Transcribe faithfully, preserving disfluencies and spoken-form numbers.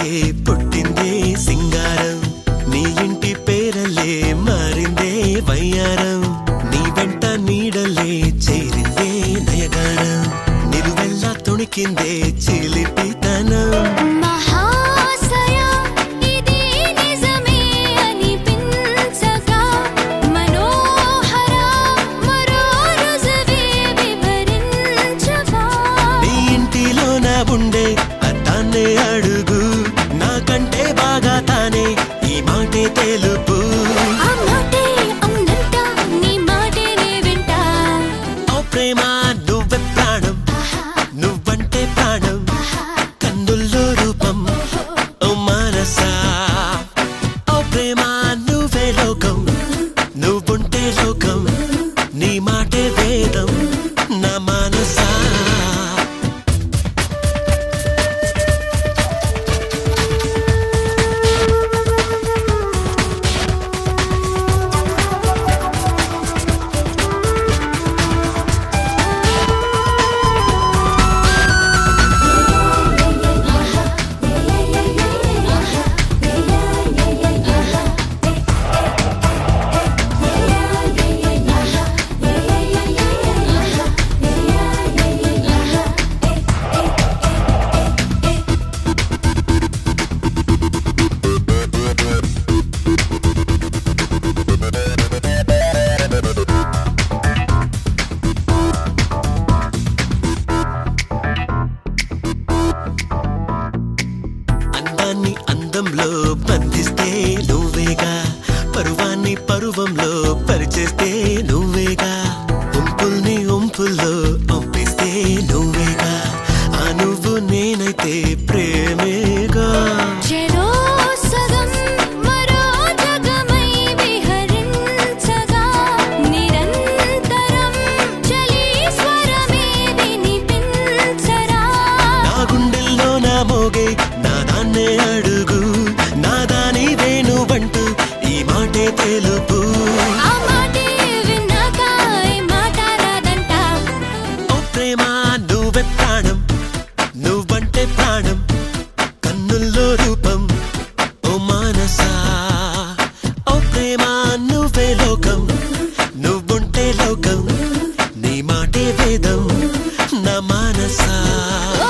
నీకే పుట్టిందే సింగారం నీ ఇంటి పేరలే మారిందే వయ్యారం నీ వెంట నీడలే చేరిందే నయగారం నిలువెల్లా తొణికిందే చిలిపితనం ఉండే అతానే అడుగు నాకంటే బాగా తానే ఈ మాటే తెలుపు ఆ మాటే అవునంట నీ మాటే నే వింటా ఓ ప్రేమ నువ్వే ప్రాణం నువ్వంటే ప్రాణం కన్నుల్లో రూపం ఓ మనసా ఓ ప్రేమ నువ్వే లోకం నువ్వుంటే లోకం నీ మాటే వేదం నా మనసా అందంలో బంధిస్తే నువ్వేగా పరువాన్ని పరువంలో పరిచేస్తే నువ్వేగా ఉంపుల్ని ఉంపుల్లో పంపిస్తే నువ్వేగా ఆ నువ్వు నేనైతే ప్రేమేగా చెరో సగం మరో జగమై విహరించగా నిరంతరం చలి స్వరమే వినిపించరా నా గుండెల్లో నా మోగే నాదాన్నే అడుగు నాదాని వేణువంటూ ఈ మాటే తెలుపు ఆ మాటే విన్నాక ఈ మాట రాదంట ఓ ప్రేమ నువ్వే ప్రాణం నువ్వంటే ప్రాణం కన్నుల్లో రూపం ఓ మనసా ఓ ప్రేమ నువ్వే లోకం నువ్వుంటే లోకం నీ మాటే వేదం నా మనసా